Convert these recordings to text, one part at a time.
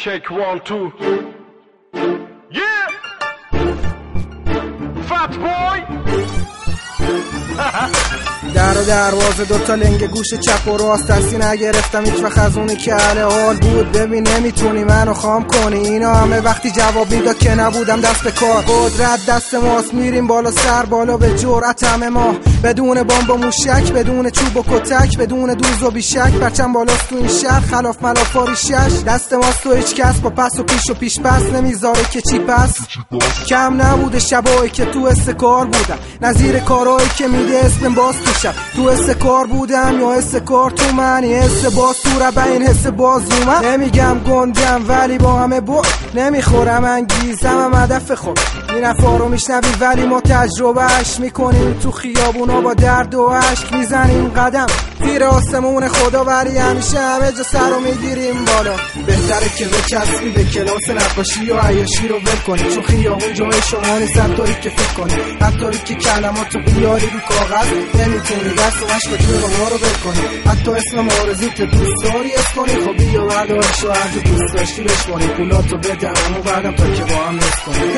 Check 1 2 Yeah Fat boy در و دروازه دوتا لنگ گوش چپ و راست دستی نگرفتم هیچ وقت از اونی که اهل حال بود. ببین نمیتونی منو خام کنی، اینا همه وقتی جواب میداد که نبودم دست به کار. قدرت دست ماست، میریم بالا سر بالا به جرأت همه ما، بدون بمب و موشک، بدون چوب و کتک، بدون دوز و بیشک. پرچم بالاست تو این شهر خلاف ملافاری شش، دست ماست تو هیچ کس با پس و پیش و پیش پس نمیذاره که چی پس. کم نبوده شبایی که تو استکار بودم، نظیر کارهایی که میده اسم باز تو شب. تو استکار بودم یا استکار تو منی، حس باز تو ربه این حس باز اومد. نمیگم گندم ولی با همه نمیخورم انگیزم هم هدف خود. این افا رو میشنوی ولی ما تجربهش میکنیم، تو خیابونا با درد و عشق میزنیم قدم زیر آسمون خدا، ولی همیشه همه جا سر رو میگیریم بالا. بهتره که بچسبی به کلاس نقاشی و عیاشی رو ول کنی، چون خیابون جای شما نیست حتی که فکر کنی، حتی که کلماتو بیاری رو کاغذ نمیتونی دست و مشق توی ما رو ول کنی، حتی اسم مارزوت دوست داری اس کنی. خب بیا بردارش و هر دوست داشتی بشماری، پولاتو بده همو بعدم تا که با هم نست کنی.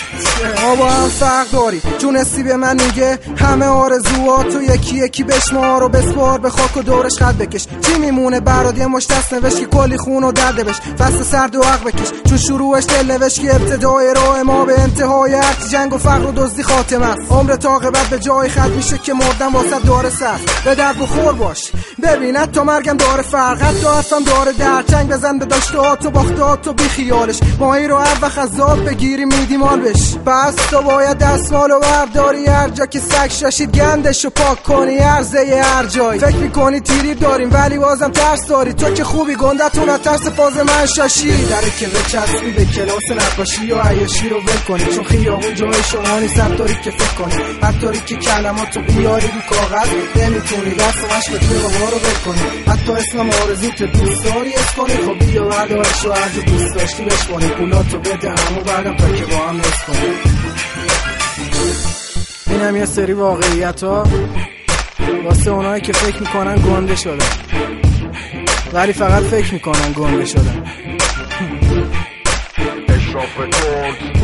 ما با هم فرق داری، جونستی به من میگه همه آرزواتو یکی یکی بشمار و بسپار به خاک و دورش خط بکش. چی میمونه برات یه مشت دست نوشت که کلی خون و درد بش، فصل سرد و عق بکش، چون شروعش دل نوشت که ابتدای راه ما به انتهای هرچی جنگ و فقر و دزدی خاتمه است. عمر عاقبت به جای خط میشه که مردم واسه داره سر به درد بخور باش. ببین حتی مرگم داره فرق، حتی حرفم داره درد. چنگ بزن به داشتهات و باختهات و بی خیالش، ماهی رو هر وقت از آب بگیری میدی مال بش. پس تو باید دستمال و برداری هر جا که سگ شاشید گندشو پاک کنی، عرضه هر جایی. فکر میکنی تیری داریم ولی بازم ترس داری، تو که خوبی گندتون از ترس فاز من شاشی. داره که بچسبی به کلاس نقاشی و عیاشی رو ول کنی، چون خیابون جای شما نیست حتی که فکر کنی، حتی که کلماتو بیاری رو کاغذ نمیتونی دست و مشق توی ما رو ول کنی، حتی اسم مارزوت دوست داری اس کنی. خب بیا بردارش و هر جو دوست داشتی بشماری، پولاتو بده همو بعدم تا که با هم نست کنی. این هم یه سری واقعیت ها واسه اونایی که فکر میکنن گنده شدن، ولی فقط فکر میکنن گنده شدن. اشراف رکورد